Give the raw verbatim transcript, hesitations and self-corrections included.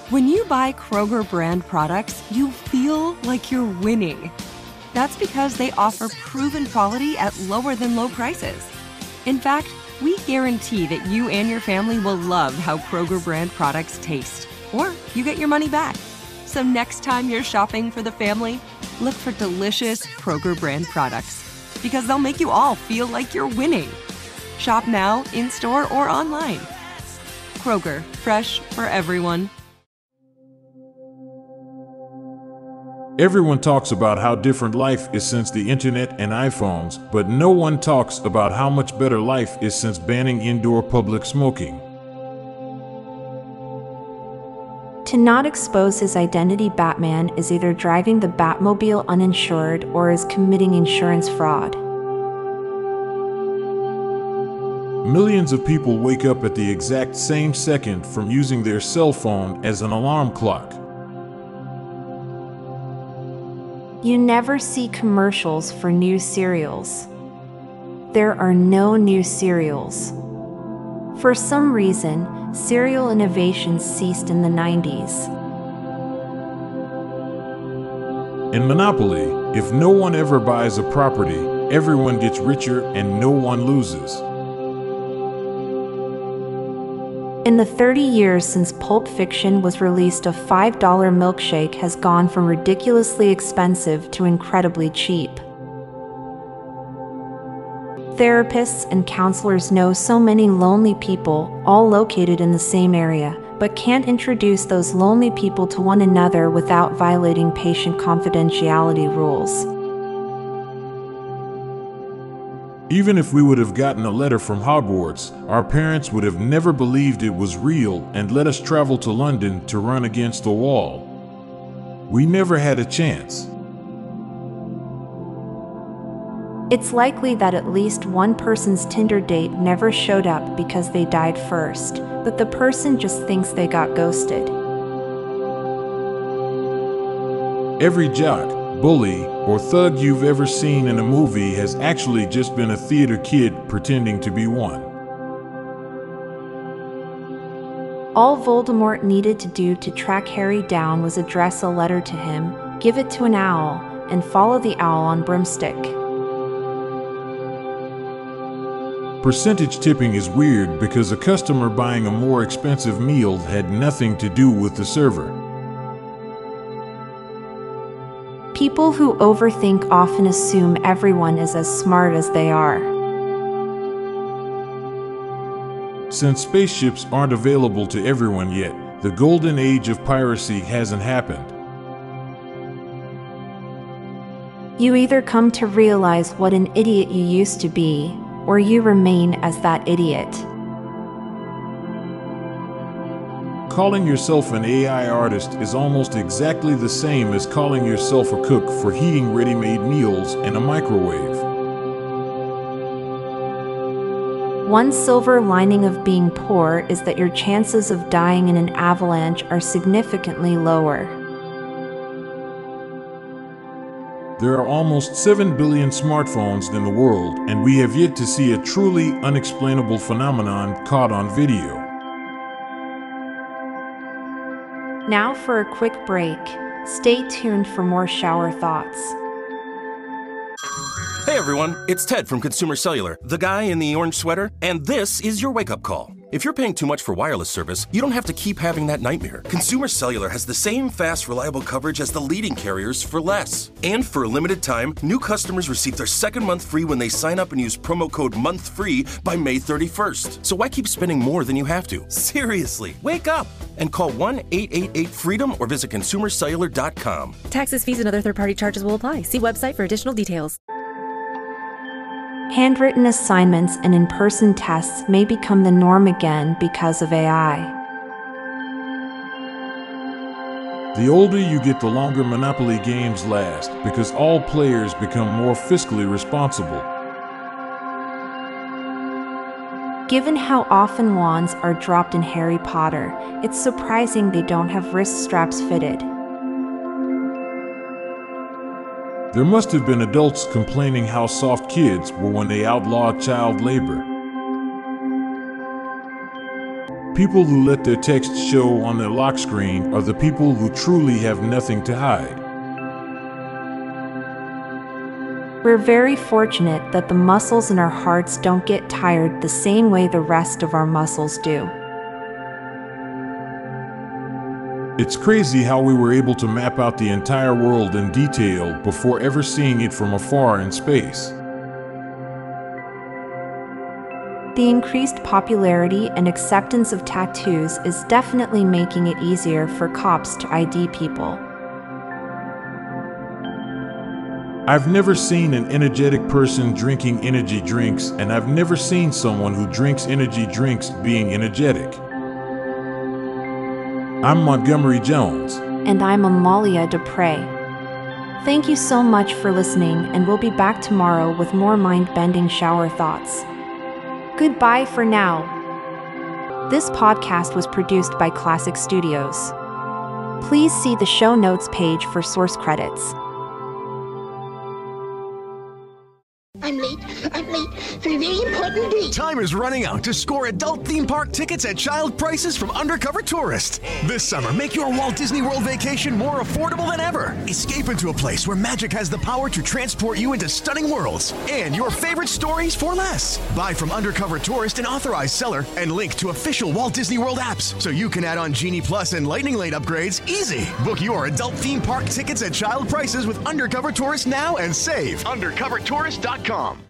When you buy Kroger brand products, you feel like you're winning. That's because they offer proven quality at lower than low prices. In fact, we guarantee that you and your family will love how Kroger brand products taste, or you get your money back. So next time you're shopping for the family, look for delicious Kroger brand products, because they'll make you all feel like you're winning. Shop now, in-store, or online. Kroger, fresh for everyone. Everyone talks about how different life is since the internet and iPhones, but no one talks about how much better life is since banning indoor public smoking. To not expose his identity, Batman is either driving the Batmobile uninsured or is committing insurance fraud. Millions of people wake up at the exact same second from using their cell phone as an alarm clock. You never see commercials for new cereals. There are no new cereals. For some reason, cereal innovations ceased in the nineties. In Monopoly, if no one ever buys a property, everyone gets richer and no one loses. In the thirty years since Pulp Fiction was released, a five dollar milkshake has gone from ridiculously expensive to incredibly cheap. Therapists and counselors know so many lonely people, all located in the same area, but can't introduce those lonely people to one another without violating patient confidentiality rules. Even if we would have gotten a letter from Hogwarts, our parents would have never believed it was real and let us travel to London to run against the wall. We never had a chance. It's likely that at least one person's Tinder date never showed up because they died first, but the person just thinks they got ghosted. Every jock, bully, or thug you've ever seen in a movie has actually just been a theater kid pretending to be one. All Voldemort needed to do to track Harry down was address a letter to him, give it to an owl, and follow the owl on broomstick. Percentage tipping is weird because a customer buying a more expensive meal had nothing to do with the server. People who overthink often assume everyone is as smart as they are. Since spaceships aren't available to everyone yet, the golden age of piracy hasn't happened. You either come to realize what an idiot you used to be, or you remain as that idiot. Calling yourself an A I artist is almost exactly the same as calling yourself a cook for heating ready-made meals in a microwave. One silver lining of being poor is that your chances of dying in an avalanche are significantly lower. There are almost seven billion smartphones in the world, and we have yet to see a truly unexplainable phenomenon caught on video. Now for a quick break. Stay tuned for more shower thoughts. Hey everyone, it's Ted from Consumer Cellular, the guy in the orange sweater, and this is your wake-up call. If you're paying too much for wireless service, you don't have to keep having that nightmare. Consumer Cellular has the same fast, reliable coverage as the leading carriers for less. And for a limited time, new customers receive their second month free when they sign up and use promo code MONTHFREE by May thirty-first. So why keep spending more than you have to? Seriously, wake up and call one eight eight eight FREEDOM or visit consumer cellular dot com. Taxes, fees, and other third-party charges will apply. See website for additional details. Handwritten assignments and in-person tests may become the norm again because of A I. The older you get, the longer Monopoly games last, because all players become more fiscally responsible. Given how often wands are dropped in Harry Potter, it's surprising they don't have wrist straps fitted. There must have been adults complaining how soft kids were when they outlawed child labor. People who let their text show on their lock screen are the people who truly have nothing to hide. We're very fortunate that the muscles in our hearts don't get tired the same way the rest of our muscles do. It's crazy how we were able to map out the entire world in detail before ever seeing it from afar in space. The increased popularity and acceptance of tattoos is definitely making it easier for cops to I D people. I've never seen an energetic person drinking energy drinks, and I've never seen someone who drinks energy drinks being energetic. I'm Montgomery Jones. And I'm Amalia Dupre. Thank you so much for listening, and we'll be back tomorrow with more mind-bending shower thoughts. Goodbye for now. This podcast was produced by Classic Studios. Please see the show notes page for source credits. I'm late. I'm late for a very important date. Time is running out to score adult theme park tickets at child prices from Undercover Tourist. This summer, make your Walt Disney World vacation more affordable than ever. Escape into a place where magic has the power to transport you into stunning worlds and your favorite stories for less. Buy from Undercover Tourist, an authorized seller, and link to official Walt Disney World apps so you can add on Genie Plus and Lightning Lane upgrades easy. Book your adult theme park tickets at child prices with Undercover Tourist now and save. undercover tourist dot com